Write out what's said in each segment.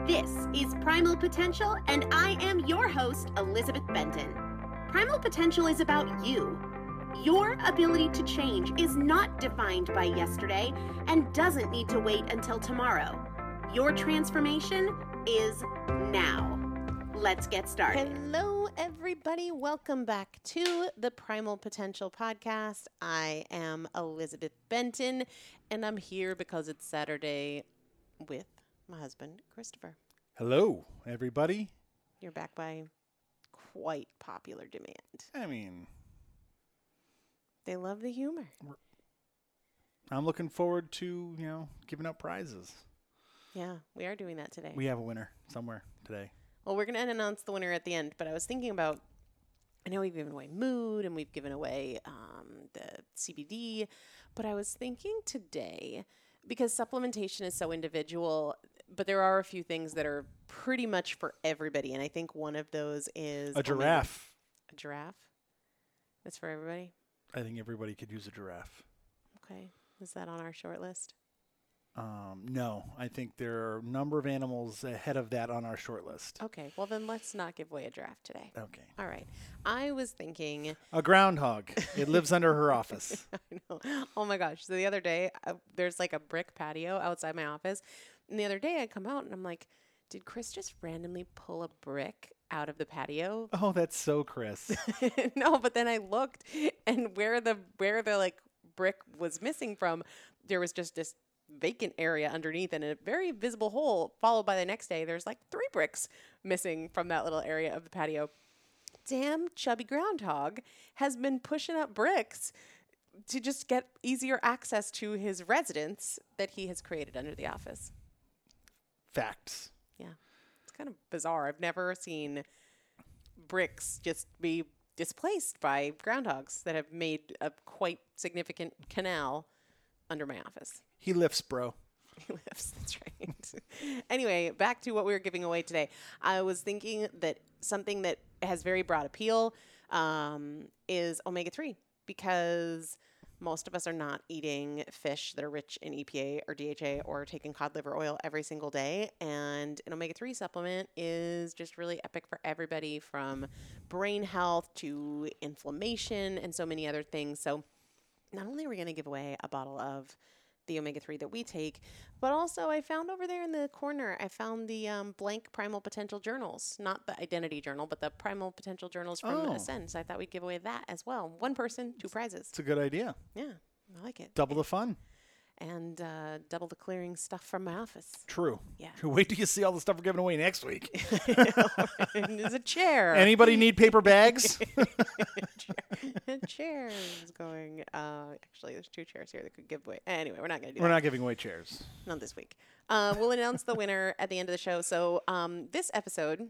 This is Primal Potential, and I am your host, Elizabeth Benton. Primal Potential is about you. Your ability to change is not defined by yesterday and doesn't need to wait until tomorrow. Your transformation is now. Let's get started. Hello, everybody. Welcome back to the Primal Potential Podcast. I am Elizabeth Benton, and I'm here because it's Saturday with my husband, Christopher. Hello, everybody. You're back by quite popular demand. I mean, They love the humor. I'm looking forward to, giving out prizes. Yeah, we are doing that today. We have a winner somewhere today. Well, we're going to announce the winner at the end, but I was thinking about, I know we've given away Mood and we've given away the CBD, but I was thinking today, because supplementation is so individual, but there are a few things that are pretty much for everybody, and I think one of those is... A giraffe. A giraffe? That's for everybody? I think everybody could use a giraffe. Okay. Is that on our short list? No, I think there are a number of animals ahead of that on our short list. Okay. Well, then let's not give away a giraffe today. Okay. All right. I was thinking... A groundhog. It lives under her office. I know. Oh, my gosh. So the other day, there's like a brick patio outside my office. And the other day I come out and I'm like, did Chris just randomly pull a brick out of the patio? Oh, that's so Chris. No, but then I looked, and where the like brick was missing from, there was just this vacant area underneath and a very visible hole, followed by the next day there's like 3 bricks missing from that little area of the patio. Damn chubby groundhog has been pushing up bricks to just get easier access to his residence that he has created under the office. Facts. Yeah. It's kind of bizarre. I've never seen bricks just be displaced by groundhogs that have made a quite significant canal under my office. He lifts, bro. He lives. That's right. Anyway, back to what we were giving away today. I was thinking that something that has very broad appeal is omega-3, because most of us are not eating fish that are rich in EPA or DHA or taking cod liver oil every single day. And an omega-3 supplement is just really epic for everybody, from brain health to inflammation and so many other things. So not only are we going to give away a bottle of the omega-3 that we take, but also I found over there in the corner, I found the blank Primal Potential journals, not the Identity Journal, but the Primal Potential journals from Ascend. So I thought we'd give away that as well. 1 person, 2 prizes. It's a good idea. Yeah, I like it. Double the fun. And double the clearing stuff from my office. True. Yeah. Wait till you see all the stuff we're giving away next week. And there's a chair. Anybody need paper bags? A chair is going. Actually, there's 2 chairs here that could give away. Anyway, we're not going to do We're that. not giving away chairs. Not this week. We'll announce the winner at the end of the show. So this episode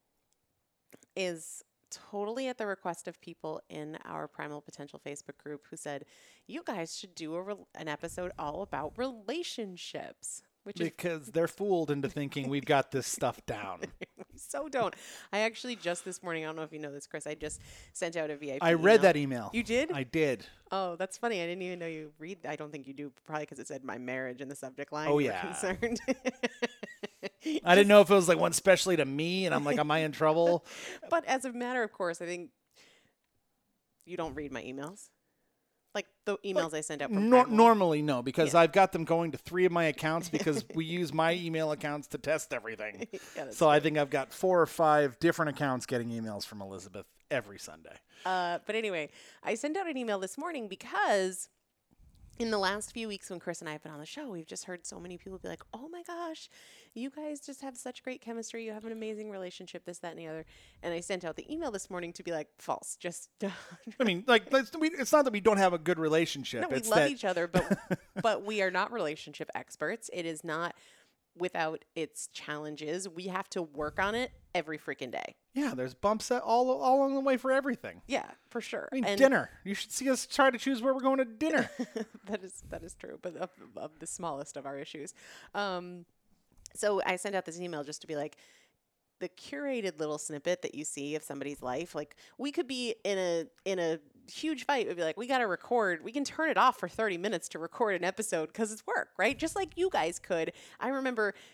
is totally at the request of people in our Primal Potential Facebook group who said, you guys should do an episode all about relationships. Because they're fooled into thinking we've got this stuff down. We so don't. I actually just this morning, I don't know if you know this, Chris, I just sent out a VIP I read that email. You did? I did. Oh, that's funny. I didn't even know you read. I don't think you do, probably because it said my marriage in the subject line. Oh, You were yeah. concerned. I didn't know if it was like one specially to me, and I'm like, am I in trouble? But as a matter of course, I think you don't read my emails. Like the emails I send out from Primal. Normally, no, because Yeah. I've got them going to 3 of my accounts because we use my email accounts to test everything. Yeah, that's So I think I've got 4 or 5 different accounts getting emails from Elizabeth every Sunday. But anyway, I sent out an email this morning because in the last few weeks when Chris and I have been on the show, we've just heard so many people be like, oh my gosh, you guys just have such great chemistry. You have an amazing relationship, this, that, and the other. And I sent out the email this morning to be like, false. Just I mean, like, it's not that we don't have a good relationship. no, we it's love that each other, but we are not relationship experts. It is not without its challenges. We have to work on it every freaking day. Yeah, there's bumps all along the way for everything. Yeah, for sure. I mean, And dinner. You should see us try to choose where we're going to dinner. that is true, but of the smallest of our issues. So I sent out this email just to be like, the curated little snippet that you see of somebody's life, like we could be in a huge fight. We'd be like, we got to record. We can turn it off for 30 minutes to record an episode because it's work, right? Just like you guys could. I remember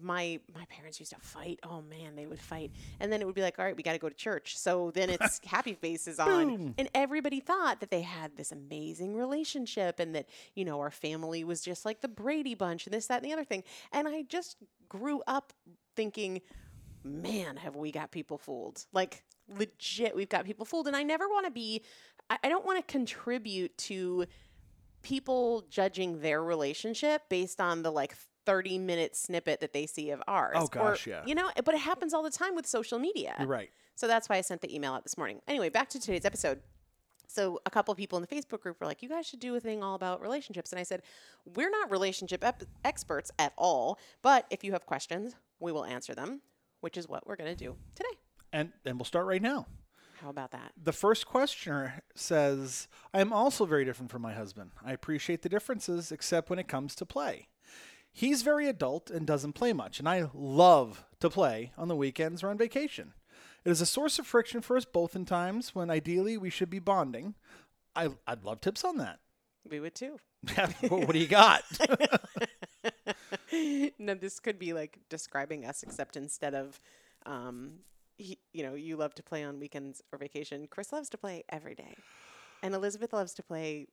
my parents used to fight. Oh man, they would fight. And then it would be like, all right, we got to go to church. So then it's happy faces on. Boom. And everybody thought that they had this amazing relationship and that, you know, our family was just like the Brady Bunch and this, that, and the other thing. And I just grew up thinking, man, have we got people fooled? Like legit, we've got people fooled. And I never want to be, I don't want to contribute to people judging their relationship based on the like 30-minute snippet that they see of ours. Oh, gosh, yeah. You know, but it happens all the time with social media. You're right. So that's why I sent the email out this morning. Anyway, back to today's episode. So a couple of people in the Facebook group were like, you guys should do a thing all about relationships. And I said, we're not relationship experts at all, but if you have questions, we will answer them, which is what we're going to do today. And we'll start right now. How about that? The first questioner says, I am also very different from my husband. I appreciate the differences, except when it comes to play. He's very adult and doesn't play much, and I love to play on the weekends or on vacation. It is a source of friction for us both in times when ideally we should be bonding. I'd love tips on that. We would too. What do you got? No, this could be like describing us, except instead of, you love to play on weekends or vacation. Chris loves to play every day. And Elizabeth loves to play.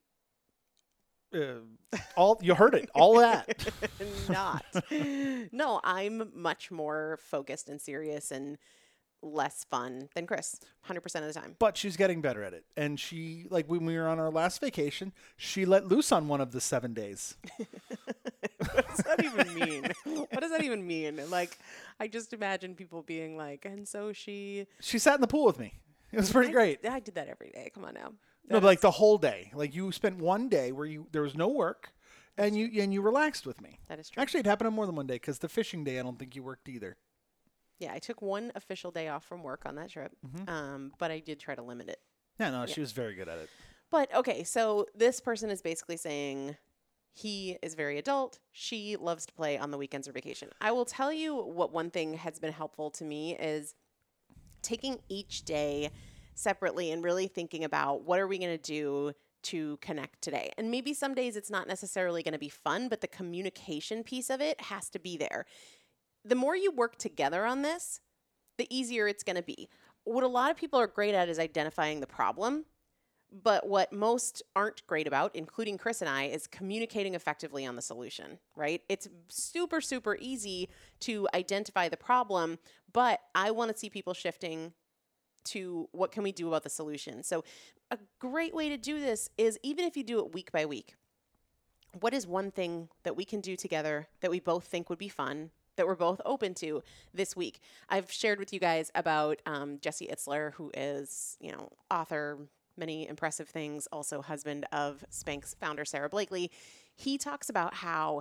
You heard it. All that. Not. No, I'm much more focused and serious and less fun than Chris 100% of the time. But she's getting better at it. And she, like when we were on our last vacation, she let loose on one of the 7 days. What does that even mean? What does that even mean? Like, I just imagine people being like, and so she sat in the pool with me. It was pretty great. I did that every day. Come on now. No, but like the whole day. Like you spent one day where there was no work and you relaxed with me. That is true. Actually, it happened on more than one day because the fishing day, I don't think you worked either. Yeah, I took one official day off from work on that trip, but I did try to limit it. Yeah, she was very good at it. But, okay, so this person is basically saying he is very adult. She loves to play on the weekends or vacation. I will tell you what one thing has been helpful to me is taking each day separately and really thinking about what are we going to do to connect today. And maybe some days it's not necessarily going to be fun, but the communication piece of it has to be there. The more you work together on this, the easier it's going to be. What a lot of people are great at is identifying the problem, but what most aren't great about, including Chris and I, is communicating effectively on the solution, right? It's super, super easy to identify the problem, but I want to see people shifting to what can we do about the solution. So a great way to do this is even if you do it week by week, what is one thing that we can do together that we both think would be fun, that we're both open to this week? I've shared with you guys about Jesse Itzler, who is, author, many impressive things, also husband of Spanx founder Sarah Blakely. He talks about how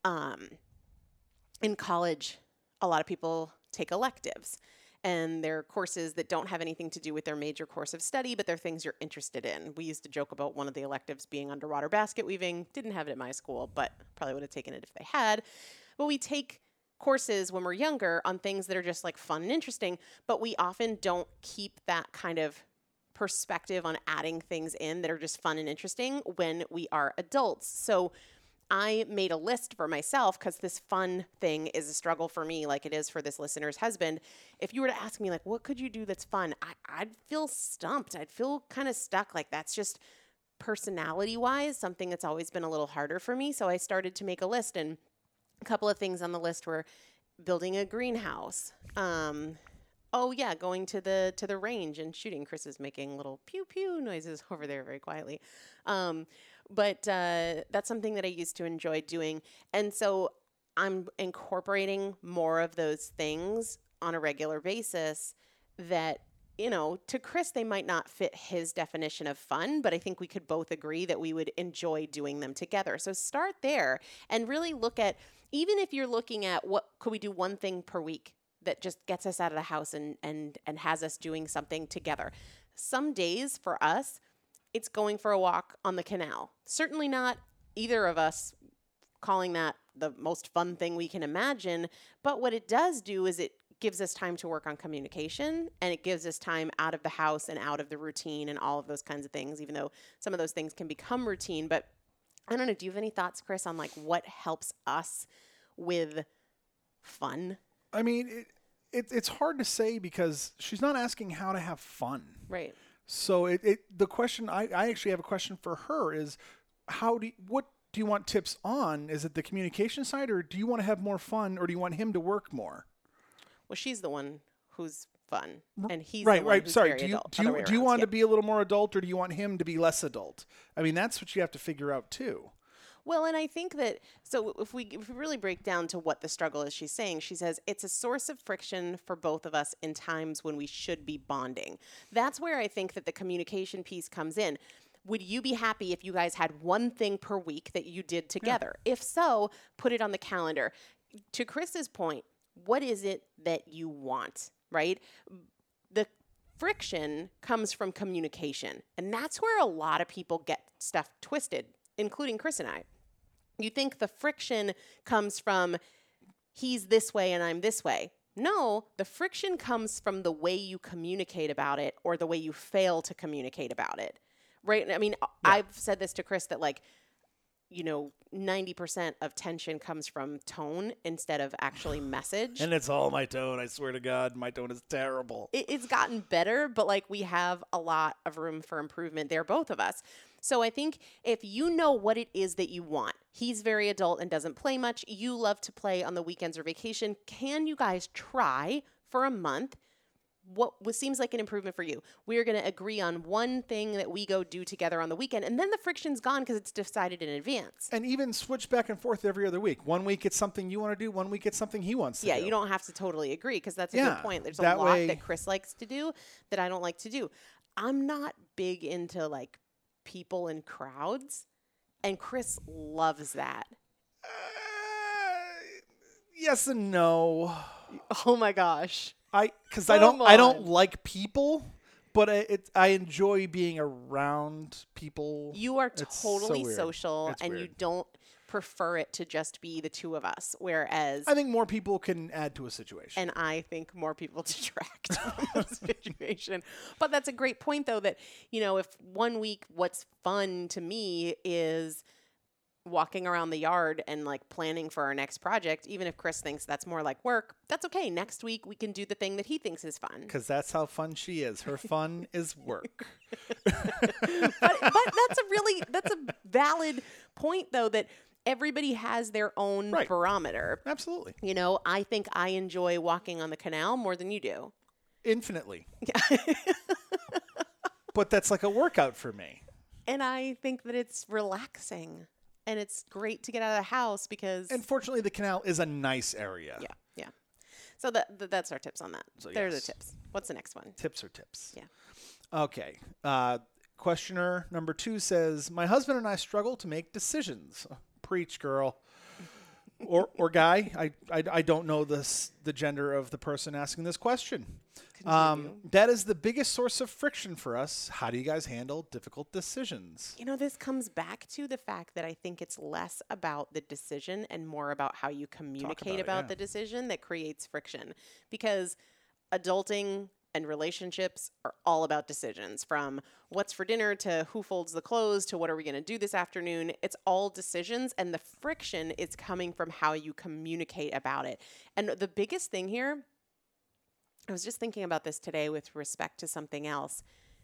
in college, a lot of people take electives. And they're courses that don't have anything to do with their major course of study, but they're things you're interested in. We used to joke about one of the electives being underwater basket weaving. Didn't have it at my school, but probably would have taken it if they had. But we take courses when we're younger on things that are just like fun and interesting, but we often don't keep that kind of perspective on adding things in that are just fun and interesting when we are adults. So I made a list for myself because this fun thing is a struggle for me like it is for this listener's husband. If you were to ask me, like, what could you do that's fun? I'd feel stumped. I'd feel kind of stuck. Like that's just personality-wise something that's always been a little harder for me. So I started to make a list, and a couple of things on the list were building a greenhouse. Going to the range and shooting. Chris is making little pew-pew noises over there very quietly. But that's something that I used to enjoy doing. And so I'm incorporating more of those things on a regular basis that, to Chris, they might not fit his definition of fun, but I think we could both agree that we would enjoy doing them together. So start there and really look at, even if you're looking at what could we do one thing per week that just gets us out of the house and has us doing something together. Some days for us, it's going for a walk on the canal. Certainly not either of us calling that the most fun thing we can imagine, but what it does do is it gives us time to work on communication, and it gives us time out of the house and out of the routine and all of those kinds of things, even though some of those things can become routine. But I don't know, do you have any thoughts, Chris, on like what helps us with fun? I mean, it's hard to say because she's not asking how to have fun. Right. So the question I actually have a question for her is what do you want tips on? Is it the communication side, or do you want to have more fun, or do you want him to work more? Well, she's the one who's fun, and he's right. the one Right. who's Sorry. very adult. Do you want to be a little more adult, or do you want him to be less adult? I mean, that's what you have to figure out too. Well, and I think that, so if we really break down to what the struggle is she's saying, she says it's a source of friction for both of us in times when we should be bonding. That's where I think that the communication piece comes in. Would you be happy if you guys had one thing per week that you did together? Yeah. If so, put it on the calendar. To Chris's point, what is it that you want, right? The friction comes from communication, and that's where a lot of people get stuff twisted, including Chris and I. You think the friction comes from he's this way and I'm this way. No, the friction comes from the way you communicate about it or the way you fail to communicate about it, right? I mean, yeah. I've said this to Chris that 90% of tension comes from tone instead of actually message. And it's all my tone. I swear to God, my tone is terrible. It's gotten better, but we have a lot of room for improvement there, both of us. So I think if you know what it is that you want, he's very adult and doesn't play much. You love to play on the weekends or vacation. Can you guys try for a month what seems like an improvement for you? We are going to agree on one thing that we go do together on the weekend, and then the friction's gone because it's decided in advance. And even switch back and forth every other week. One week it's something you want to do. One week it's something he wants to do. Yeah, you don't have to totally agree because that's a good point. There's a lot that Chris likes to do that I don't like to do. I'm not big into people in crowds, and Chris loves that. Yes and no. Oh my gosh. Because I don't like people, but I enjoy being around people. You are totally social, it's and weird. You don't prefer it to just be the two of us. Whereas I think more people can add to a situation, and I think more people detract from a situation. But that's a great point, though. That if one week, what's fun to me is walking around the yard and planning for our next project, even if Chris thinks that's more like work, that's okay. Next week we can do the thing that he thinks is fun. Because that's how fun she is. Her fun is work. but that's a valid point, though, that everybody has their own barometer. Absolutely. I think I enjoy walking on the canal more than you do. Infinitely. But that's like a workout for me. And I think that it's relaxing. And it's great to get out of the house because... And fortunately, the canal is a nice area. Yeah. So that's our tips on that. So There are the tips. What's the next one? Tips are tips. Yeah. Okay. Questioner number 2 says, my husband and I struggle to make decisions. Preach, girl. or guy. I don't know the gender of the person asking this question. That is the biggest source of friction for us. How do you guys handle difficult decisions? This comes back to the fact that I think it's less about the decision and more about how you communicate about the decision that creates friction. Because adulting and relationships are all about decisions, from what's for dinner to who folds the clothes to what are we going to do this afternoon. It's all decisions, and the friction is coming from how you communicate about it. And the biggest thing here, I was just thinking about this today with respect to something else.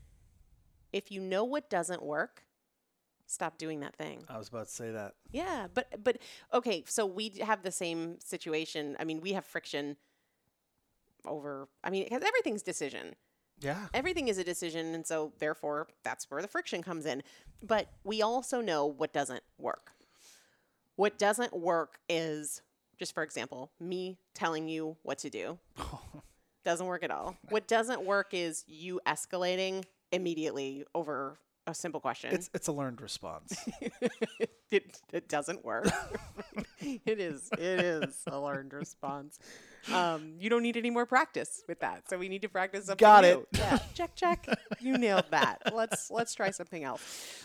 If you know what doesn't work, stop doing that thing. I was about to say that. Yeah, but okay, so we have the same situation. I mean, we have friction over, because everything's decision. Yeah. Everything is a decision, and so therefore that's where the friction comes in. But we also know what doesn't work. What doesn't work is, just for example, me telling you what to do. Doesn't work at all. What doesn't work is you escalating immediately over a simple question. It's a learned response. It doesn't work. It is a learned response. You don't need any more practice with that. So we need to practice something Got new. it. Yeah. Check. You nailed that. Let's try something else.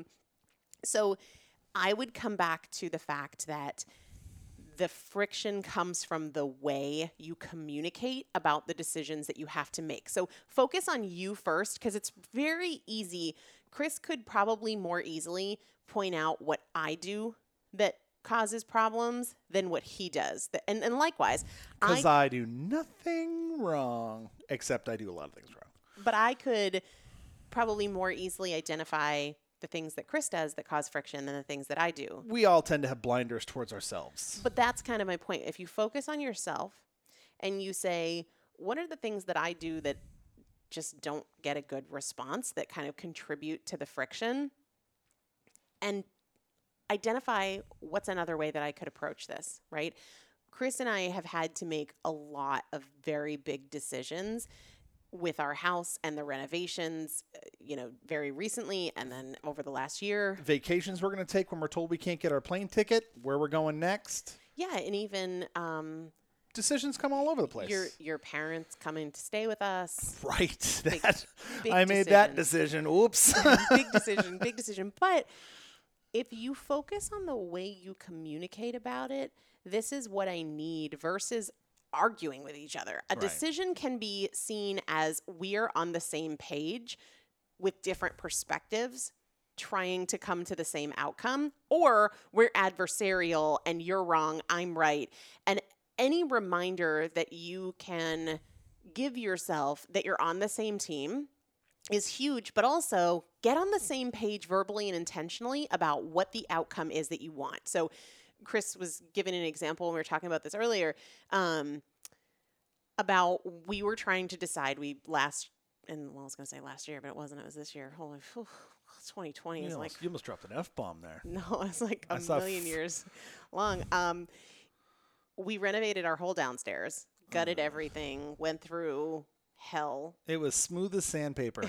So I would come back to the fact that the friction comes from the way you communicate about the decisions that you have to make. So focus on you first, because it's very easy. Chris could probably more easily point out what I do that causes problems than what he does. And likewise, Because I do nothing wrong, except I do a lot of things wrong. but I could probably more easily identify the things that Chris does that cause friction than the things that I do. We all tend to have blinders towards ourselves. But that's kind of my point. If you focus on yourself and you say, what are the things that I do that just don't get a good response, that kind of contribute to the friction, and identify what's another way that I could approach this, right? Chris and I have had to make a lot of very big decisions with our house and the renovations, very recently and then over the last year. Vacations we're going to take when we're told we can't get our plane ticket, where we're going next. Yeah, and even Decisions come all over the place. your parents coming to stay with us. Right. Big I made that decision. Oops. Big decision. But if you focus on the way you communicate about it, this is what I need versus arguing with each other. A decision can be seen as we're on the same page with different perspectives trying to come to the same outcome, or we're adversarial and you're wrong, I'm right. And any reminder that you can give yourself that you're on the same team is huge, but also get on the same page verbally and intentionally about what the outcome is that you want. So Chris was given an example when we were talking about this earlier, about we were trying to decide I was going to say last year, but it wasn't. It was this year. Holy, 2020 is like... You almost dropped an F-bomb there. No, it's like a million years long. We renovated our whole downstairs, gutted everything, went through hell. It was smooth as sandpaper.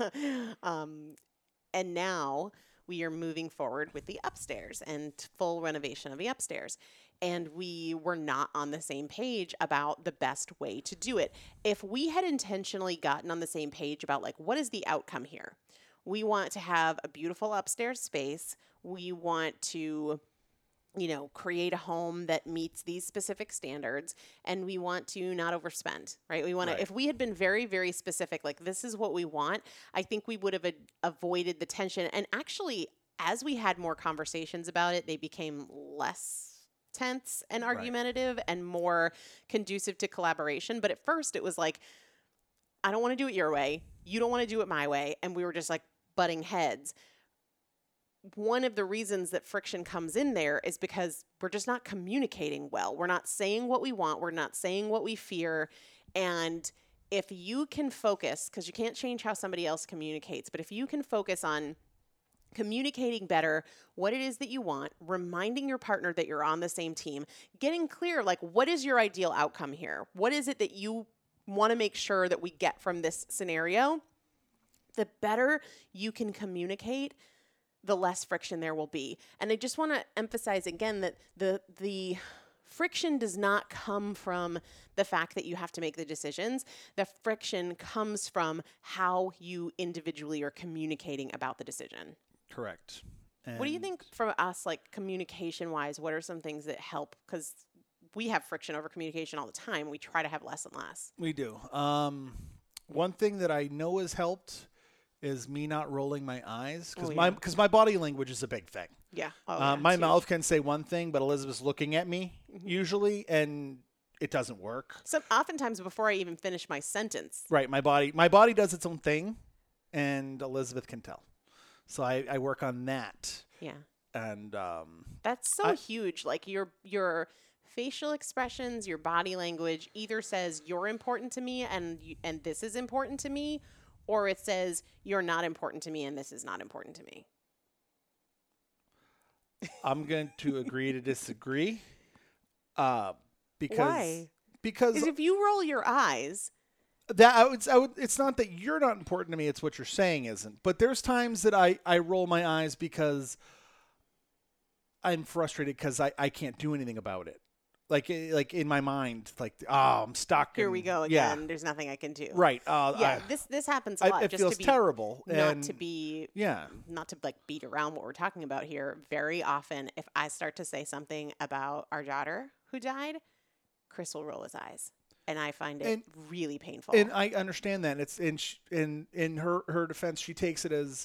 And now we are moving forward with the upstairs and full renovation of the upstairs. And we were not on the same page about the best way to do it. If we had intentionally gotten on the same page about what is the outcome here? We want to have a beautiful upstairs space. We want to, create a home that meets these specific standards, and we want to not overspend, right? We want to, if we had been very, very specific, this is what we want, I think we would have avoided the tension. And actually, as we had more conversations about it, they became less tense and argumentative and more conducive to collaboration. But at first it was I don't want to do it your way. You don't want to do it my way. And we were just butting heads. One of the reasons that friction comes in there is because we're just not communicating well. We're not saying what we want. We're not saying what we fear. And if you can focus, because you can't change how somebody else communicates, but if you can focus on communicating better what it is that you want, reminding your partner that you're on the same team, getting clear, what is your ideal outcome here? What is it that you want to make sure that we get from this scenario? The better you can communicate, the less friction there will be. And I just want to emphasize again that the friction does not come from the fact that you have to make the decisions. The friction comes from how you individually are communicating about the decision. Correct. What do you think from us, communication-wise, what are some things that help? Because we have friction over communication all the time. We try to have less and less. We do. One thing that I know has helped is me not rolling my eyes, because my body language is a big thing. Yeah. My mouth can say one thing, but Elizabeth's looking at me usually, and it doesn't work. So oftentimes before I even finish my sentence. Right. My body does its own thing, and Elizabeth can tell. So I work on that. Yeah. And that's so huge. Your facial expressions, your body language either says you're important to me and this is important to me, or it says you're not important to me and this is not important to me. I'm going to agree to disagree. Because Why? Because if you roll your eyes, I would. It's not that you're not important to me. It's what you're saying isn't. But there's times that I roll my eyes because I'm frustrated because I can't do anything about it. Like in my mind, I'm stuck. Here we go again. Yeah. There's nothing I can do. Right. This happens a lot. It feels terrible. Not to beat around what we're talking about here. Very often, if I start to say something about our daughter who died, Chris will roll his eyes. And I find it really painful. And I understand that. It's in her defense, she takes it as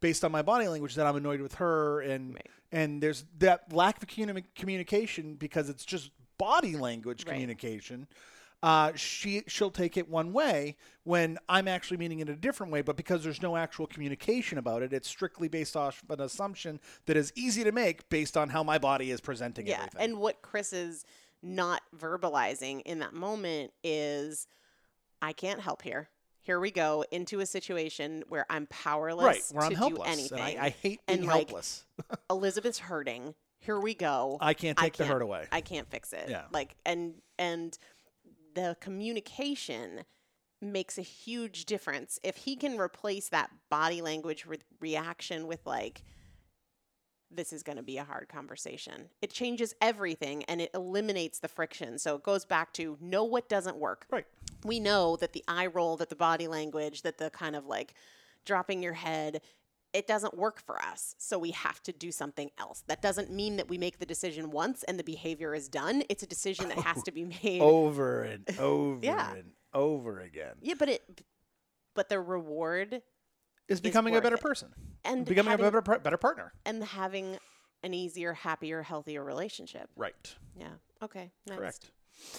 based on my body language that I'm annoyed with her, and Right. and there's that lack of communication because it's just body language Right. communication. She'll take it one way when I'm actually meaning it a different way, but because there's no actual communication about it, it's strictly based off an assumption that is easy to make based on how my body is presenting Yeah. everything. And what Chris is not verbalizing in that moment is, I can't help here. Here we go into a situation where I'm powerless right, where I'm to helpless. do anything. And I hate being And, like, helpless. Elizabeth's hurting. Here we go. I can't take the hurt away. I can't fix it. Yeah. Like, and the communication makes a huge difference. If he can replace that body language reaction with, like, this is going to be a hard conversation, it changes everything and it eliminates the friction. So it goes back to know what doesn't work. Right. We know that the eye roll, that the body language, that the kind of like dropping your head, it doesn't work for us. So we have to do something else. That doesn't mean that we make the decision once and the behavior is done. It's a decision that has to be made Over and over Yeah. and over again. Yeah, but the reward Is becoming a worth better it. person. and Becoming having, a better partner. and having an easier, happier, healthier relationship. Right. Yeah. Okay. Next. Correct.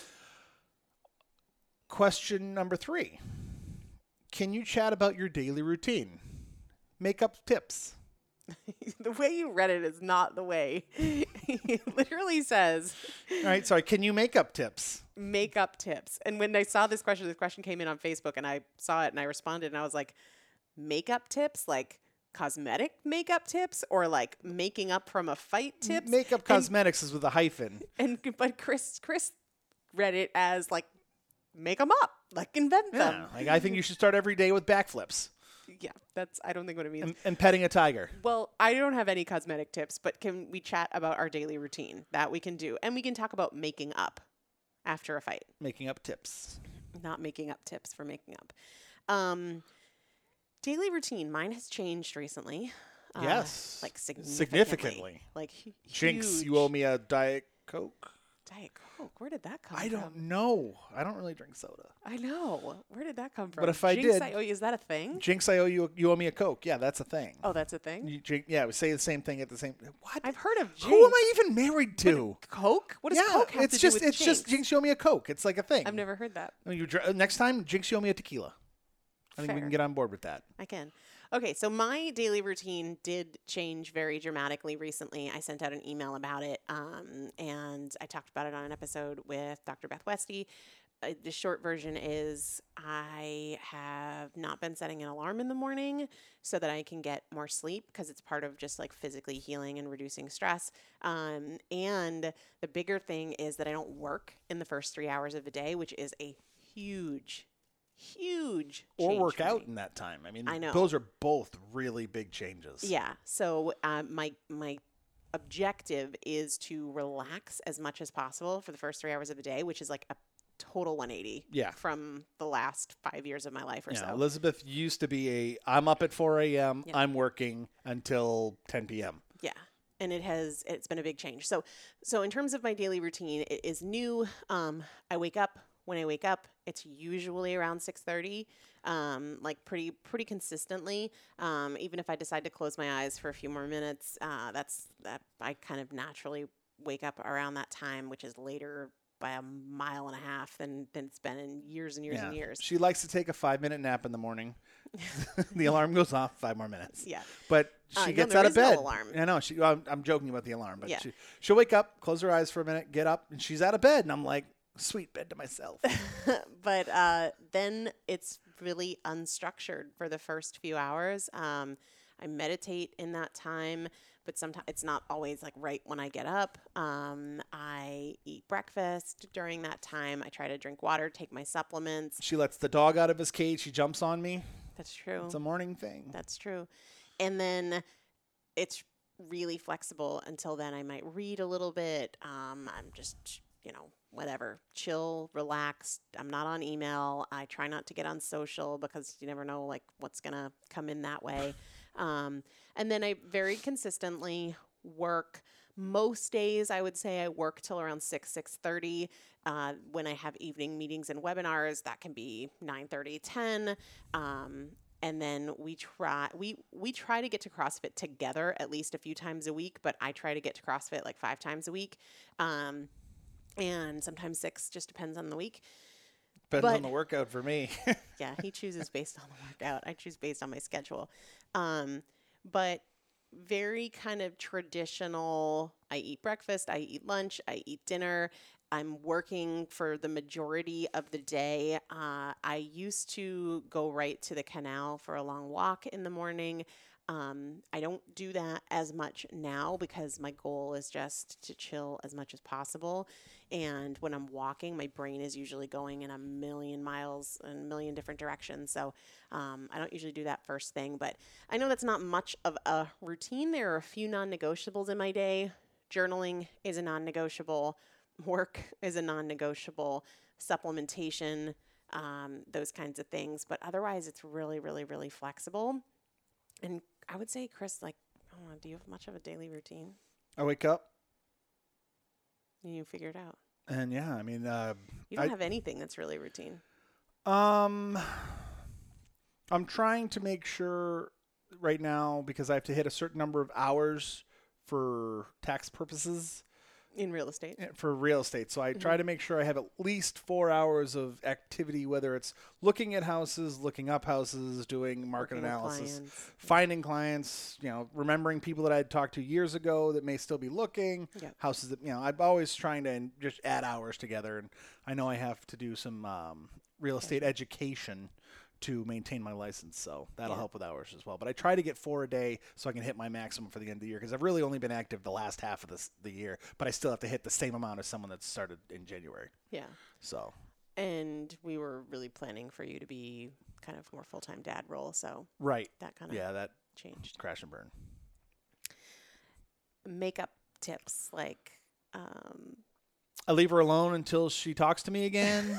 Question number 3. Can you chat about your daily routine? Makeup tips. The way you read it is not the way. It literally says All right. Sorry. Can you make up tips? makeup tips. And when I saw this question came in on Facebook and I saw it and I responded and I was like, makeup tips? Like cosmetic makeup tips or like making up from a fight tips? Makeup cosmetics is with a hyphen. But Chris read it as like make them up, like invent Yeah. them. Like I think you should start every day with backflips Yeah, that's I don't think what it means. and petting a tiger. Well, I don't have any cosmetic tips, but can we chat about our daily routine? That we can do. And we can talk about making up after a fight, Making up tips. not making up tips for making up. Daily routine. Mine has changed recently. Yes. Like significantly. Significantly. Like Jinx, huge. you owe me a Diet Coke. Diet Coke. Where did that come I from? don't know. I don't really drink soda. I know. Where did that come from? But if I Jinx, did- I owe you. Is that a thing? Jinx, I owe you. You owe me a Coke. Yeah, that's a thing. Oh, that's a thing? You drink, yeah, we say the same thing at the same. What? I've heard of Jinx. Who am I even married to? Coke? What does Yeah, Coke have it's to just do with it's just Jinx, you owe me a Coke. It's like a thing. I've never heard that. Next time, Jinx, you owe me a tequila. I think we Fair. can get on board with that. I can. Okay, so my daily routine did change very dramatically recently. I sent out an email about it, and I talked about it on an episode with Dr. Beth Westy. The short version is I have not been setting an alarm in the morning so that I can get more sleep because it's part of just like physically healing and reducing stress. And the bigger thing is that I don't work in the first 3 hours of the day, which is a huge Or change work for out me. in that time. I mean, I know. those are both really big changes. Yeah. So my objective is to relax as much as possible for the first 3 hours of the day, which is like a total 180 Yeah. from the last 5 years of my life or Yeah, so. Elizabeth used to be I'm up at 4 a.m. Yeah. I'm working until 10 p.m. Yeah. And it's been a big change. So in terms of my daily routine, it is new. I wake up. When I wake up, it's usually around 6:30, like pretty consistently. Even if I decide to close my eyes for a few more minutes, I kind of naturally wake up around that time, which is later by a mile and a half than it's been in years and years and years. She likes to take a 5-minute nap in the morning. The alarm goes off 5 more minutes. Yeah. But she no, gets there out of is no bed. alarm. I know. I'm joking about the alarm, but Yeah. she'll wake up, close her eyes for a minute, get up, and she's out of bed. And I'm like, sweet bed to myself. But then it's really unstructured for the first few hours. I meditate in that time, but sometimes it's not always like right when I get up. I eat breakfast during that time. I try to drink water, take my supplements. She lets the dog out of his cage. She jumps on me. That's true. It's a morning thing. That's true. And then it's really flexible until then. I might read a little bit. I'm just, whatever, chill, relax. I'm not on email. I try not to get on social because you never know like what's going to come in that way. And then I very consistently work. Most days, I would say I work till around 6:30. When I have evening meetings and webinars, that can be 9:30, 10. And then we try to get to CrossFit together at least a few times a week, but I try to get to CrossFit like 5 times a week. And sometimes 6, just depends on the week. Depends on the workout for me. Yeah, he chooses based on the workout. I choose based on my schedule. But very kind of traditional. I eat breakfast, I eat lunch, I eat dinner. I'm working for the majority of the day. I used to go right to the canal for a long walk in the morning. I don't do that as much now because my goal is just to chill as much as possible. And when I'm walking, my brain is usually going in a million miles in a million different directions. So I don't usually do that first thing. But I know that's not much of a routine. There are a few non-negotiables in my day. Journaling is a non-negotiable. Work is a non-negotiable. Supplementation, those kinds of things. But otherwise, it's really, really, really flexible. And I would say, Chris, like, I don't know, do you have much of a daily routine? I wake up. You figure it out. And yeah, I mean, you don't have anything that's really routine. I'm trying to make sure right now, because I have to hit a certain number of hours for tax purposes. In real estate? For real estate. So I try to make sure I have at least 4 hours of activity, whether it's looking at houses, looking up houses, doing market analysis, finding clients, remembering people that I had talked to years ago that may still be looking, houses that, I'm always trying to just add hours together. And I know I have to do some real estate education to maintain my license, so that'll help with hours as well. But I try to get 4 a day so I can hit my maximum for the end of the year, because I've really only been active the last half of the year, but I still have to hit the same amount as someone that started in January. Yeah. So. And we were really planning for you to be kind of more full-time dad role, so. Right. That kind of that changed. Crash and burn. Makeup tips, like. I leave her alone until she talks to me again.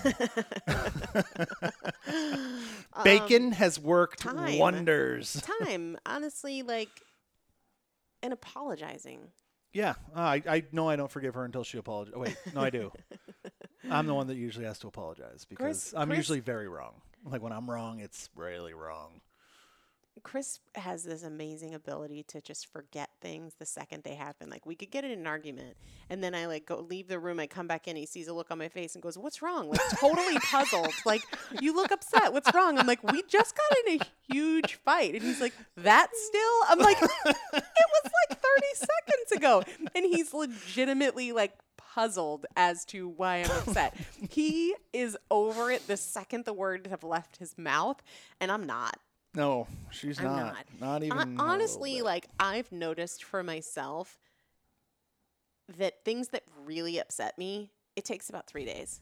Bacon has worked wonders. Honestly, like, and apologizing. Yeah. I know I don't forgive her until she apologizes. Wait, no, I do. I'm the one that usually has to apologize because I'm usually very wrong. Like, when I'm wrong, it's really wrong. Chris has this amazing ability to just forget things the second they happen. Like, we could get in an argument, and then I go leave the room. I come back in. He sees a look on my face and goes, "What's wrong?" Like, totally puzzled. Like, "You look upset. What's wrong?" I'm like, "We just got in a huge fight." And he's like, "That still?" I'm like, "It was like 30 seconds ago." And he's legitimately like puzzled as to why I'm upset. He is over it the second the words have left his mouth, and I'm not. No, she's not. Not even. Honestly, like, I've noticed for myself that things that really upset me, it takes about 3 days.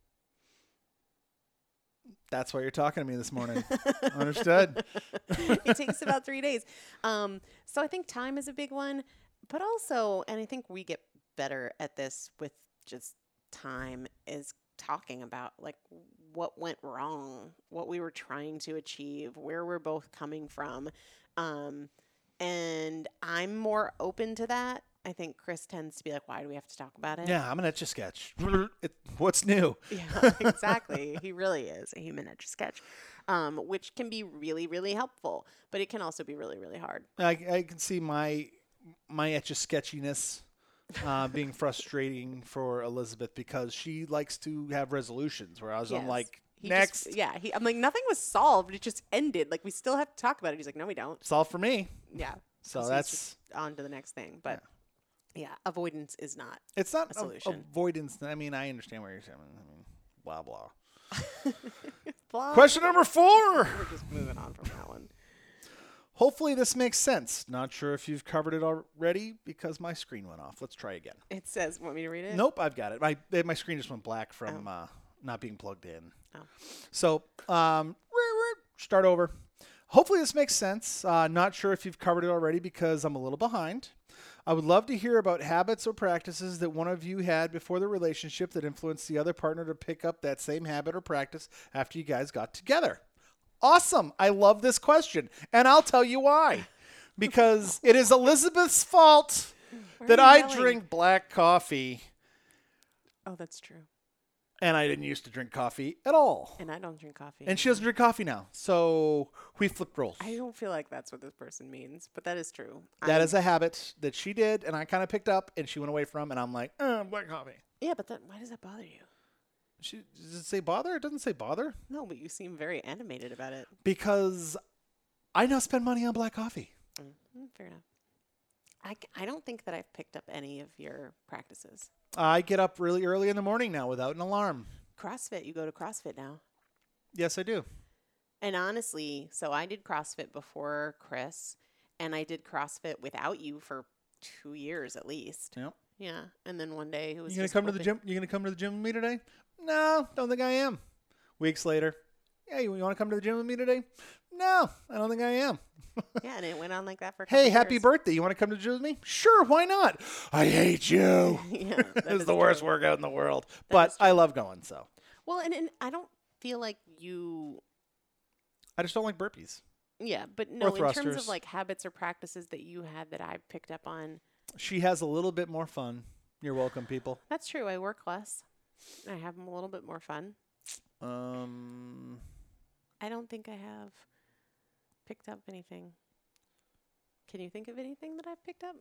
That's why you're talking to me this morning. Understood. It takes about 3 days. So I think time is a big one, but also, and I think we get better at this with just time, is talking about, like, what went wrong, what we were trying to achieve, where we're both coming from. And I'm more open to that. I think Chris tends to be like, why do we have to talk about it? Yeah, I'm an Etch-a-Sketch. What's new? Yeah, exactly. He really is a human Etch-a-Sketch, which can be really, really helpful, but it can also be really, really hard. I can see my Etch-a-Sketchiness being frustrating for Elizabeth, because she likes to have resolutions, whereas I'm like, next. I'm like, nothing was solved. It just ended. Like, we still have to talk about it. He's like, no, we don't. Solved for me. Yeah. So that's on to the next thing. But yeah, avoidance is not. It's not a solution. Avoidance. I mean, I understand what you're saying. I mean, blah blah. Blah. Question number 4. We're just moving on from that one. Hopefully this makes sense. Not sure if you've covered it already because my screen went off. Let's try again. It says, want me to read it? Nope, I've got it. My screen just went black from not being plugged in. Oh. So start over. Hopefully this makes sense. Not sure if you've covered it already because I'm a little behind. I would love to hear about habits or practices that one of you had before the relationship that influenced the other partner to pick up that same habit or practice after you guys got together. Awesome. I love this question. And I'll tell you why. Because it is Elizabeth's fault that I drink black coffee. Oh, that's true. And I didn't used to drink coffee at all. And I don't drink coffee. And she doesn't drink coffee now. So we flipped roles. I don't feel like that's what this person means, but that is true. That is a habit that she did, and I kind of picked up, and she went away from, and I'm like, black coffee. Yeah, but why does that bother you? Does it say bother? It doesn't say bother. No, but you seem very animated about it. Because I now spend money on black coffee. Fair enough. I don't think that I've picked up any of your practices. I get up really early in the morning now without an alarm. CrossFit, you go to CrossFit now. Yes, I do. And honestly, so I did CrossFit before Chris, and I did CrossFit without you for 2 years at least. Yep. Yeah, and then one day it was. You gonna come to the gym? You gonna come to the gym with me today? No, don't think I am. Weeks later, yeah, you want to come to the gym with me today? No, I don't think I am. Yeah, and it went on like that for a couple Hey, happy years. birthday! You want to come to the gym with me? Sure, why not? I hate you. Yeah, that It's is the worst true. workout in the world, That but is true. I love going. So Well, and I don't feel like you. I just don't like burpees. Yeah, but no, Or in terms thrusters. of like habits or practices that you had that I picked up on, She has a little bit more fun. You're welcome, people. that's true. I work less. I have a little bit more fun. I don't think I have picked up anything. Can you think of anything that I've picked up?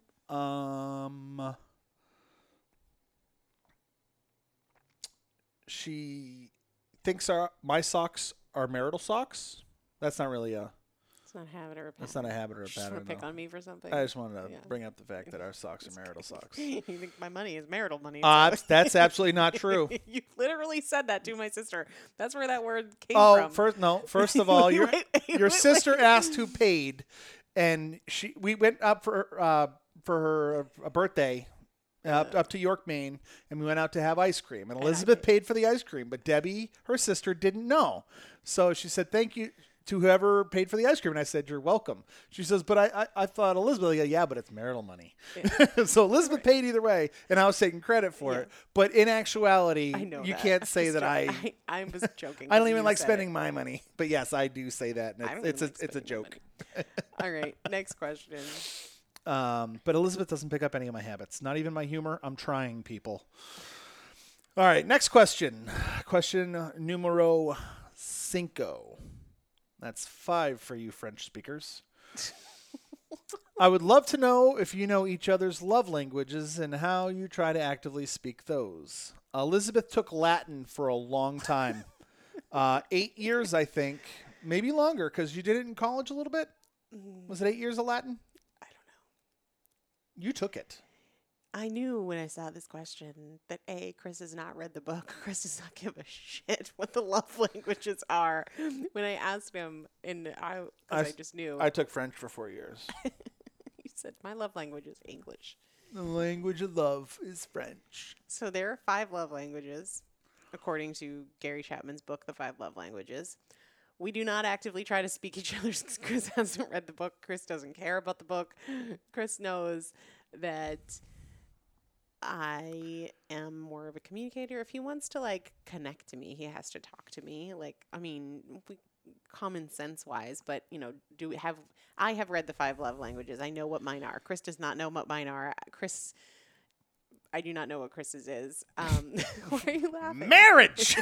She thinks my socks are marital socks. That's not really a. It's not a habit or a pattern. That's not a habit or a You just want pattern. to pick no. on me for something. I just wanted to Yeah. bring up the fact that our socks are marital socks. You think my money is marital money? That's absolutely not true. You literally said that to my sister. That's where that word came Oh, from. first of all, your Wait. sister asked who paid, and we went up for her birthday. Up to York, Maine, and we went out to have ice cream. And Elizabeth paid for the ice cream, but Debbie, her sister, didn't know. So she said, thank you to whoever paid for the ice cream. And I said, you're welcome. She says, but I thought Elizabeth, yeah, but it's marital money. Yeah. So Elizabeth paid either way, and I was taking credit for it. But in actuality, I know you that. can't say that I was joking. I don't 'cause even you like said spending it. my money. But yes, I do say that. I And don't it's even like a spending my joke. money. All right, next question. But Elizabeth doesn't pick up any of my habits. Not even my humor. I'm trying, people. All right, next question. Question numero cinco. That's 5 for you French speakers. I would love to know if you know each other's love languages and how you try to actively speak those. Elizabeth took Latin for a long time. 8 years, I think. Maybe longer, because you did it in college a little bit. Was it 8 years of Latin? I don't know. You took it. I knew when I saw this question that Chris has not read the book. Chris does not give a shit what the love languages are. When I asked him, and I just knew. I took French for 4 years. He said, my love language is English. The language of love is French. So there are 5 love languages, according to Gary Chapman's book, The 5 Love Languages. We do not actively try to speak each other's because Chris hasn't read the book. Chris doesn't care about the book. Chris knows that I am more of a communicator. If he wants to like connect to me, he has to talk to me. Like, I mean, common sense wise, but you know, I have read the 5 love languages. I know what mine are. Chris does not know what mine are. I do not know what Chris's is. Why are you laughing? Marriage.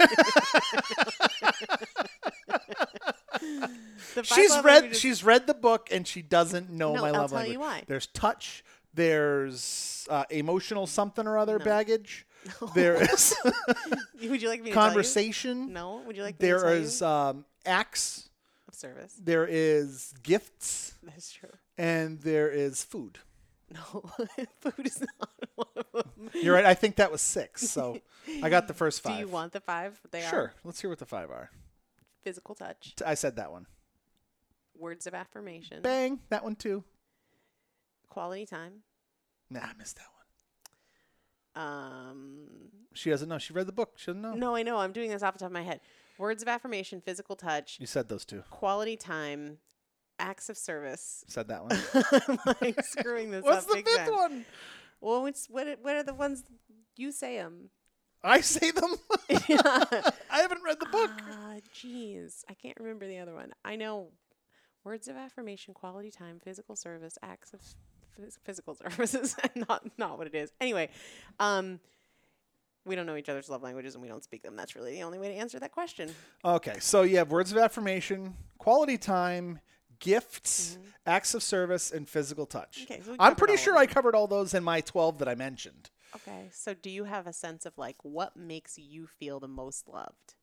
The 5 love languages- She's read the book and she doesn't know No, my I'll love tell language. you why. There's touch. There's emotional something or other No. baggage. There is Would you like me to conversation. tell you? No. Would you like me to There tell is you? acts. Of service. There is gifts, That's true. and there is food. No, food is not one of them. You're right. I think that was 6. So I got the first 5. Do you want the 5? They Sure. are Let's hear what the 5 are. physical touch, I said that one. words of affirmation, Bang. That one too. quality time. Nah, I missed that one. Um, She doesn't know. She read the book. She doesn't know. no, I know. I'm doing this off the top of my head. Words of affirmation, physical touch, You said those 2. quality time, acts of service. Said that one. I'm like screwing this What's up the big 5th time. one? Well, what are the ones you say them? I say them. I haven't read the book. Jeez, I can't remember the other one. I know words of affirmation, quality time, physical service, acts of physical services, and not what it is. Anyway, We don't know each other's love languages and we don't speak them. That's really the only way to answer that question. Okay, so you have words of affirmation, quality time, gifts, acts of service, and physical touch. Okay, so we I'm covered pretty all sure of I them. covered all those in my 12 that I mentioned. Okay, so do you have a sense of like what makes you feel the most loved?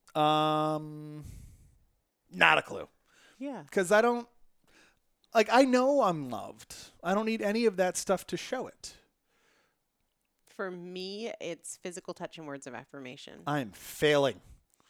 Not a clue. Yeah. Because I don't, like, I know I'm loved. I don't need any of that stuff to show it. For me, it's physical touch and words of affirmation. I'm failing.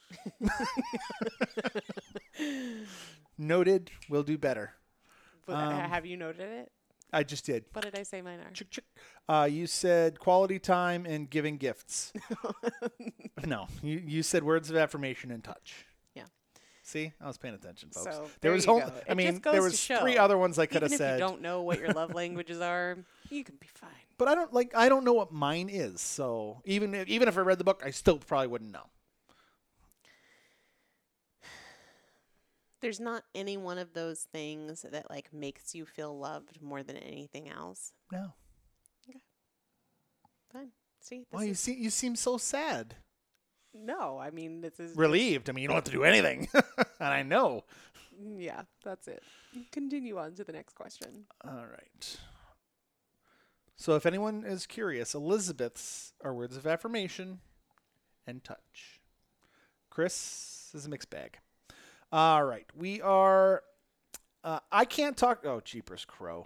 Noted. We'll do better. Have you noted it? I just did. What did I say mine are? Chick, chick. You said quality time and giving gifts. No, you said words of affirmation and touch. Yeah. See, I was paying attention, folks. So there there was you only, go. I It mean, just goes there to was show, 3 other ones I could Even have if said. you don't know what your love languages are, you can be fine. But I don't know what mine is. So even if I read the book, I still probably wouldn't know. There's not any one of those things that like makes you feel loved more than anything else. No. Fine. See, Well, you seem so sad. no, I mean this is Relieved. I mean, you don't have to do anything. And I know. yeah, that's it. Continue on to the next question. All right. So if anyone is curious, Elizabeth's are words of affirmation and touch. Chris is a mixed bag. All right. We are... I can't talk... Oh, jeepers crow.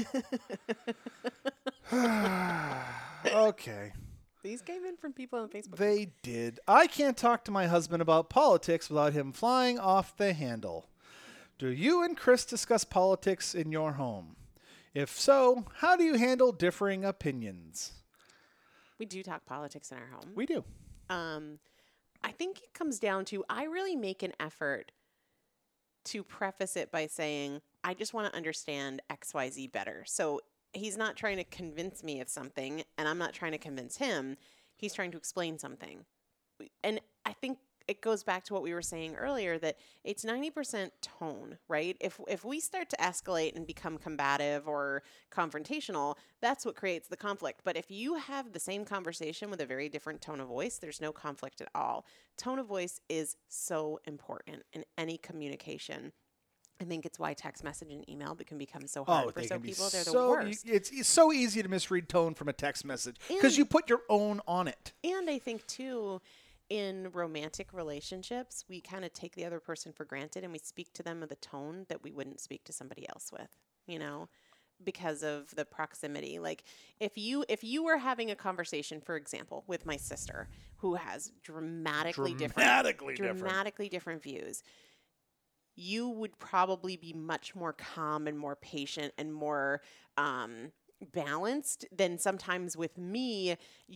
Okay. These came in from people on Facebook. They did. I can't talk to my husband about politics without him flying off the handle. Do you and Chris discuss politics in your home? If so, how do you handle differing opinions? We do talk politics in our home. We do. I think it comes down to I really make an effort to preface it by saying, I just want to understand XYZ better. So he's not trying to convince me of something, and I'm not trying to convince him. He's trying to explain something. And I think it goes back to what we were saying earlier, that it's 90% tone, right? If we start to escalate and become combative or confrontational, that's what creates the conflict. But if you have the same conversation with a very different tone of voice, there's no conflict at all. Tone of voice is so important in any communication. I think it's why text message and email can become so hard for some people. They're the worst. It's so easy to misread tone from a text message because you put your own on it. And I think, too, in romantic relationships, we kind of take the other person for granted and we speak to them with a tone that we wouldn't speak to somebody else with, you know, because of the proximity. Like if you were having a conversation, for example, with my sister who has dramatically different views, you would probably be much more calm and more patient and more balanced than sometimes with me.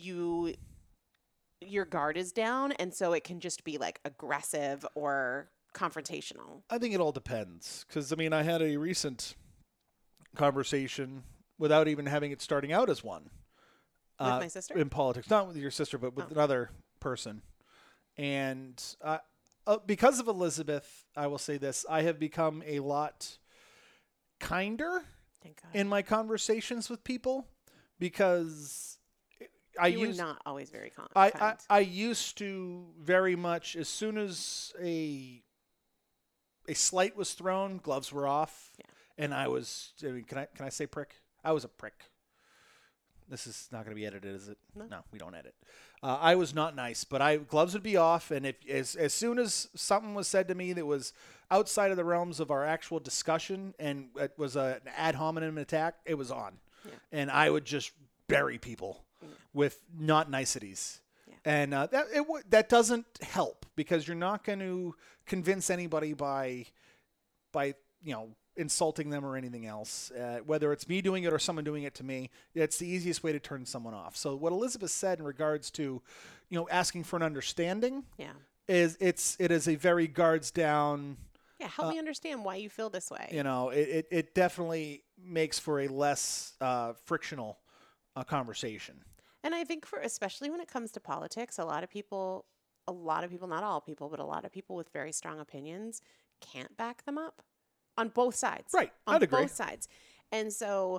Your guard is down, and so it can just be like aggressive or confrontational. I think it all depends because, I mean, I had a recent conversation without even having it starting out as one. With my sister? In politics. Not with your sister, but with another person. And because of Elizabeth, I will say this. I have become a lot kinder Thank God. in my conversations with people because... You were not always very kind. I used to very much, as soon as a slight was thrown, gloves were off. Yeah. And I was, I mean, can I say prick? I was a prick. This is not going to be edited, is it? No, we don't edit. I was not nice, but gloves would be off. And as soon as something was said to me that was outside of the realms of our actual discussion and it was an ad hominem attack, it was on. Yeah. And I would just bury people with not niceties. Yeah. And that doesn't help because you're not going to convince anybody by insulting them or anything else, whether it's me doing it or someone doing it to me. It's the easiest way to turn someone off. So what Elizabeth said in regards to, asking for an understanding, is it is a very guards down. Yeah, help me understand why you feel this way. It definitely makes for a less frictional conversation. And I think especially when it comes to politics, a lot of people, not all people, but a lot of people with very strong opinions can't back them up on both sides. Right. I'd agree. Both sides. And so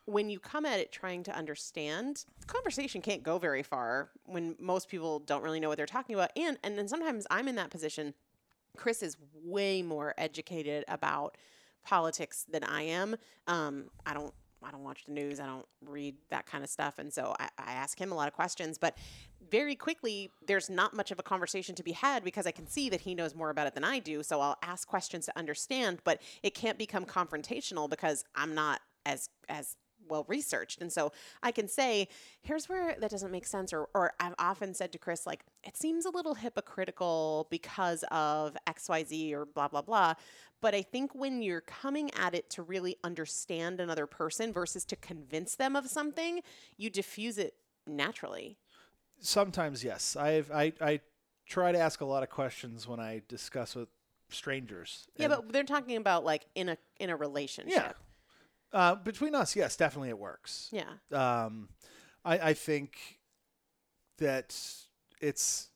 when you come at it trying to understand, the conversation can't go very far when most people don't really know what they're talking about. And then sometimes I'm in that position. Chris is way more educated about politics than I am. I don't watch the news. I don't read that kind of stuff. And so I ask him a lot of questions, but very quickly there's not much of a conversation to be had because I can see that he knows more about it than I do. So I'll ask questions to understand, but it can't become confrontational because I'm not as well researched. And so I can say, here's where that doesn't make sense. Or I've often said to Chris, like, it seems a little hypocritical because of XYZ or blah, blah, blah. But I think when you're coming at it to really understand another person versus to convince them of something, you diffuse it naturally. Sometimes, yes. I try to ask a lot of questions when I discuss with strangers. Yeah, but they're talking about like in a relationship. Yeah. Between us, yes, definitely it works. Yeah. I think that it's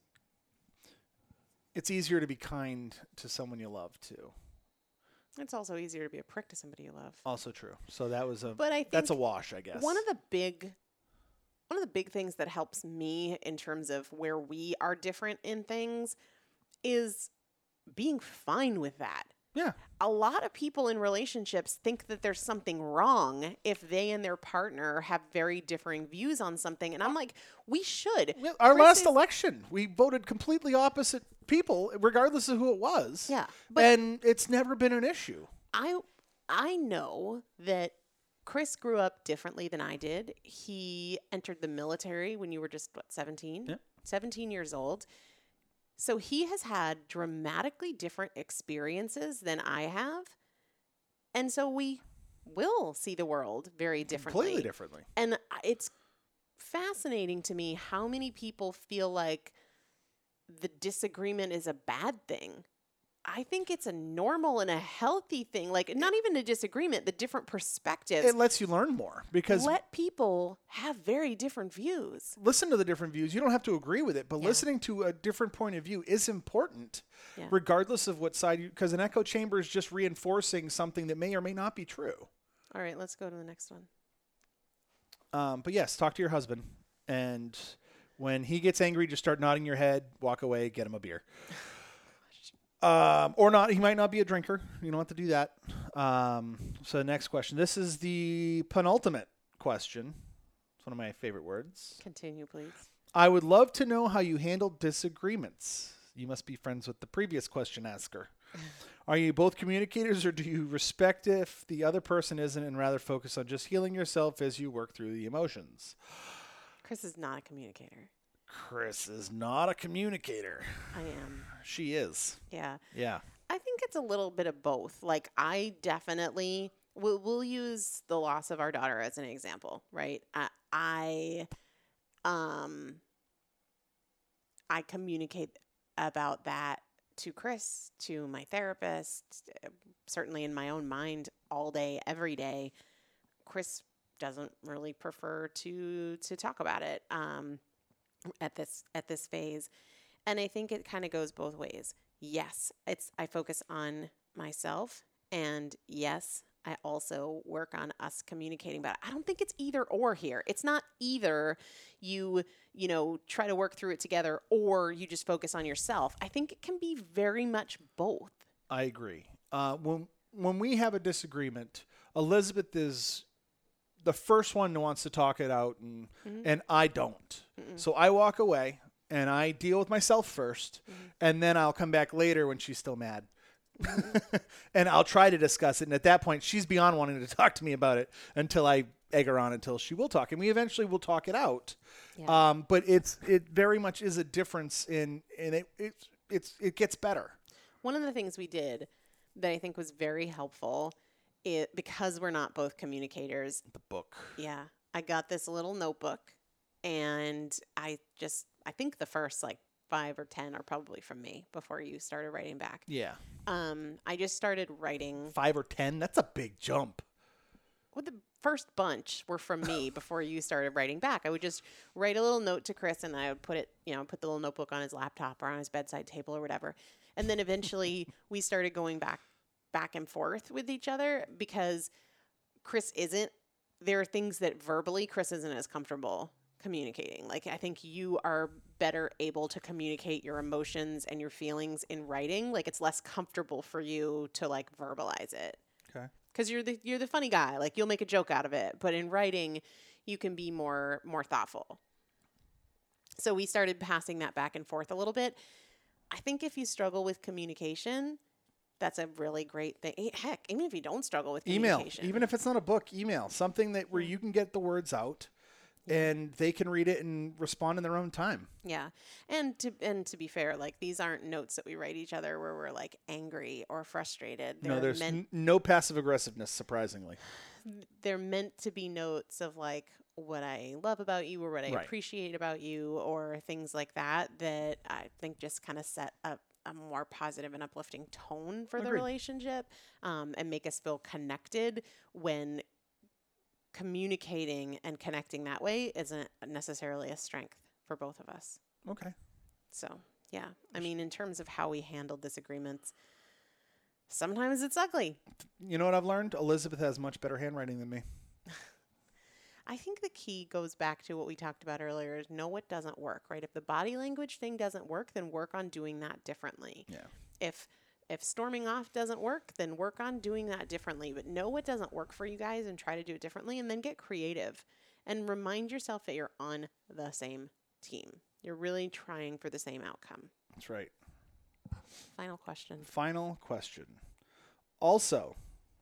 easier to be kind to someone you love too. It's also easier to be a prick to somebody you love. Also true. So that was But I think that's a wash, I guess. One of the big things that helps me in terms of where we are different in things is being fine with that. Yeah. A lot of people in relationships think that there's something wrong if they and their partner have very differing views on something. And I'm like, we should. Our last election, we voted completely opposite people, regardless of who it was. Yeah. And it's never been an issue. I know that Chris grew up differently than I did. He entered the military when you were just, 17? Yeah. 17 years old. So he has had dramatically different experiences than I have. And so we will see the world very differently. Completely differently. And it's fascinating to me how many people feel like the disagreement is a bad thing. I think it's a normal and a healthy thing. Like, not even a disagreement, the different perspectives. It lets you learn more because let people have very different views. listen to the different views. You don't have to agree with it, but listening to a different point of view is important, regardless of what side you, because an echo chamber is just reinforcing something that may or may not be true. All right, let's go to the next one. But yes, talk to your husband. And when he gets angry, just start nodding your head, walk away, get him a beer. Or not. He might not be a drinker. You don't have to do that. So next question. This is the penultimate question. It's one of my favorite words. Continue, please. I would love to know how you handle disagreements. You must be friends with the previous question asker. Are you both communicators, or do you respect if the other person isn't and rather focus on just healing yourself as you work through the emotions? Chris is not a communicator. Chris is not a communicator. I am. She is. Yeah. Yeah. I think it's a little bit of both. Like, I definitely we'll use the loss of our daughter as an example, right? I communicate about that to Chris, to my therapist, certainly in my own mind all day, every day. Chris doesn't really prefer to talk about it at this phase. And I think it kind of goes both ways. Yes, I focus on myself, and yes, I also work on us communicating. But I don't think it's either or here. It's not either you try to work through it together or you just focus on yourself. I think it can be very much both. I agree. When we have a disagreement, Elizabeth is the first one that wants to talk it out, and I don't. So I walk away and I deal with myself first, and then I'll come back later when she's still mad. And I'll try to discuss it. And at that point, she's beyond wanting to talk to me about it until I egg her on until she will talk. And we eventually will talk it out. Yeah. But it very much is a difference in it gets better. One of the things we did that I think was very helpful, because we're not both communicators. The book. Yeah. I got this little notebook, and I think the first 5 or 10 are probably from me before you started writing back. Yeah. I just started writing. 5 or 10? That's a big jump. Well, the first bunch were from me before you started writing back. I would just write a little note to Chris, and I would put the little notebook on his laptop or on his bedside table or whatever. And then eventually we started going back and forth with each other because Chris isn't there are things that verbally Chris isn't as comfortable communicating. Like, I think you are better able to communicate your emotions and your feelings in writing. Like, it's less comfortable for you to like verbalize it. Okay. Because you're the funny guy. Like, you'll make a joke out of it. But in writing, you can be more thoughtful. So we started passing that back and forth a little bit. I think if you struggle with communication, that's a really great thing. Heck, even if you don't struggle with communication. Email. Even if it's not a book, email. Something that where you can get the words out and they can read it and respond in their own time. Yeah. And to be fair, like, these aren't notes that we write each other where we're like angry or frustrated. No, there's no passive aggressiveness, surprisingly. They're meant to be notes of like what I love about you or what I appreciate about you or things like that I think just kind of set up a more positive and uplifting tone for the relationship, and make us feel connected when communicating and connecting that way isn't necessarily a strength for both of us. Okay. So, yeah. I mean, in terms of how we handle disagreements, sometimes it's ugly. You know what I've learned? Elizabeth has much better handwriting than me. I think the key goes back to what we talked about earlier, is know what doesn't work, right? If the body language thing doesn't work, then work on doing that differently. Yeah. If storming off doesn't work, then work on doing that differently. But know what doesn't work for you guys and try to do it differently, and then get creative. And remind yourself that you're on the same team. You're really trying for the same outcome. That's right. Final question. Final question. Also,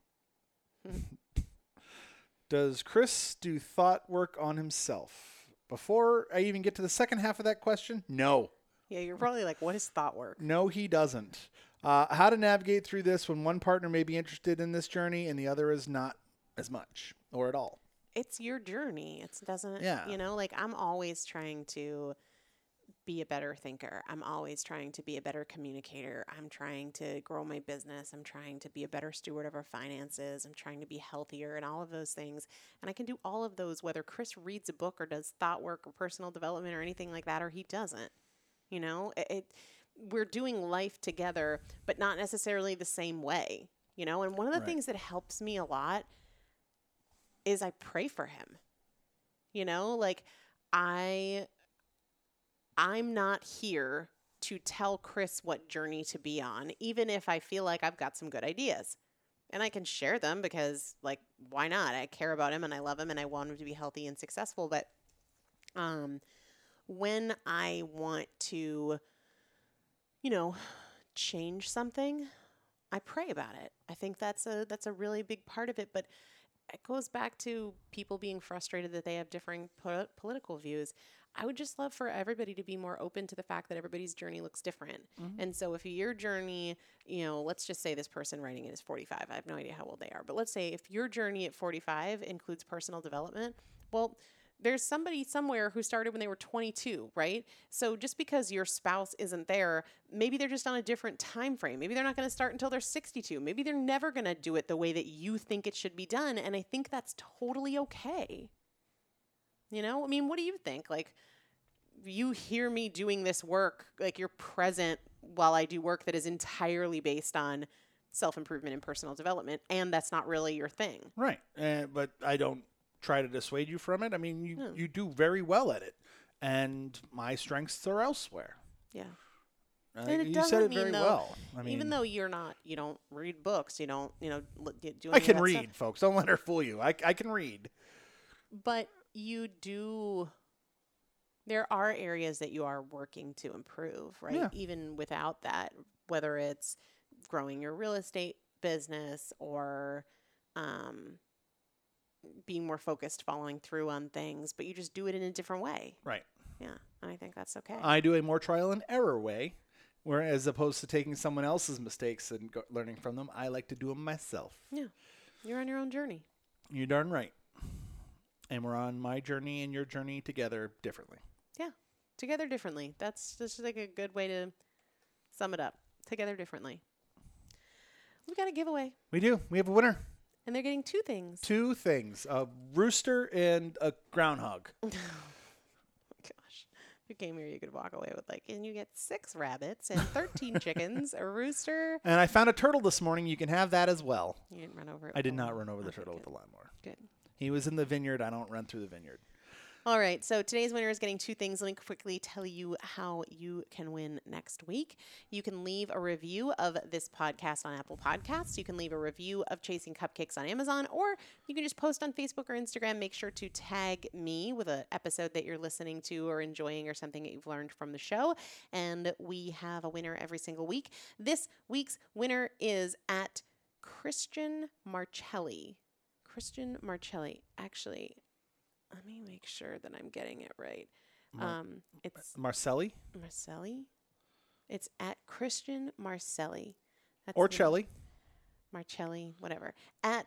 does Chris do thought work on himself? Before I even get to the second half of that question, no. Yeah, you're probably like, what is thought work? No, he doesn't. How to navigate through this when one partner may be interested in this journey and the other is not as much or at all. It's your journey. It doesn't, Yeah. you know, like, I'm always trying to be a better thinker. I'm always trying to be a better communicator. I'm trying to grow my business. I'm trying to be a better steward of our finances. I'm trying to be healthier and all of those things. And I can do all of those whether Chris reads a book or does thought work or personal development or anything like that, or he doesn't. You know, we're doing life together, but not necessarily the same way, you know? And one of the things that helps me a lot is I pray for him. You know, like, I'm not here to tell Chris what journey to be on, even if I feel like I've got some good ideas. And I can share them because, like, why not? I care about him and I love him and I want him to be healthy and successful. But when I want to, you know, change something, I pray about it. I think that's a really big part of it. But it goes back to people being frustrated that they have differing political views. I would just love for everybody to be more open to the fact that everybody's journey looks different. Mm-hmm. And so if your journey, you know, let's just say this person writing it is 45. I have no idea how old they are. But let's say if your journey at 45 includes personal development, well, there's somebody somewhere who started when they were 22, right? So just because your spouse isn't there, maybe they're just on a different time frame. Maybe they're not going to start until they're 62. Maybe they're never going to do it the way that you think it should be done. And I think that's totally okay. You know, I mean, what do you think? Like, you hear me doing this work, like, you're present while I do work that is entirely based on self-improvement and personal development, and that's not really your thing. Right. But I don't try to dissuade you from it. I mean, you do very well at it, and my strengths are elsewhere. Yeah. And you said it very well. I mean, even though you don't read books, you don't, do I can read, folks. Don't let her fool you. I can read. But you do, there are areas that you are working to improve, right? Yeah. Even without that, whether it's growing your real estate business or being more focused, following through on things, but you just do it in a different way. Right. Yeah. And I think that's okay. I do a more trial and error way, where as opposed to taking someone else's mistakes and learning from them, I like to do them myself. Yeah. You're on your own journey. You're darn right. And we're on my journey and your journey together differently. Yeah. Together differently. That's just like a good way to sum it up. Together differently. We've got a giveaway. We do. We have a winner. And they're getting 2 things. 2 things. A rooster and a groundhog. Oh, gosh. If you came here, you could walk away with and you get 6 rabbits and 13 chickens, a rooster. And I found a turtle this morning. You can have that as well. You didn't run over it. I did not run over the turtle with the lawnmower. Good. He was in the vineyard. I don't run through the vineyard. All right, so today's winner is getting 2 things. Let me quickly tell you how you can win next week. You can leave a review of this podcast on Apple Podcasts. You can leave a review of Chasing Cupcakes on Amazon, or you can just post on Facebook or Instagram. Make sure to tag me with an episode that you're listening to or enjoying or something that you've learned from the show. And we have a winner every single week. This week's winner is at Christian Marcelli. Christian Marcelli. Actually, let me make sure that I'm getting it right. It's Marcelli? Marcelli. It's at Christian Marcelli. That's Or Chelly. Marcelli, whatever. At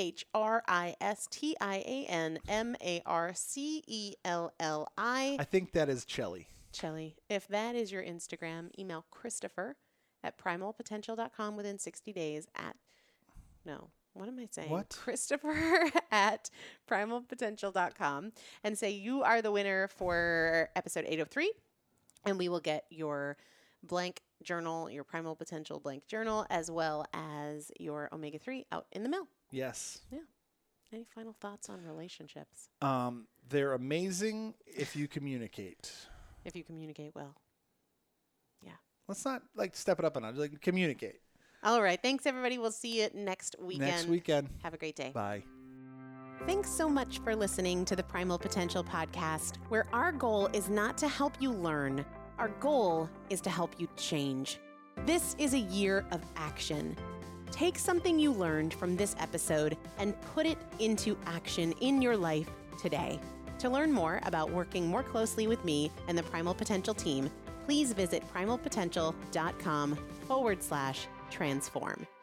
ChristianMarcelli. I think that is Chelly. Chelly. If that is your Instagram, email Christopher at primalpotential.com within 60 days what am I saying? What? Christopher at primalpotential.com and say you are the winner for episode 803, and we will get your blank journal, your Primal Potential blank journal, as well as your omega-3 out in the mail. Yes. Yeah. Any final thoughts on relationships? They're amazing if you communicate. If you communicate well. Yeah. Let's not step it up a notch. Communicate. All right. Thanks, everybody. We'll see you next weekend. Have a great day. Bye. Thanks so much for listening to the Primal Potential podcast, where our goal is not to help you learn. Our goal is to help you change. This is a year of action. Take something you learned from this episode and put it into action in your life today. To learn more about working more closely with me and the Primal Potential team, please visit primalpotential.com/transform.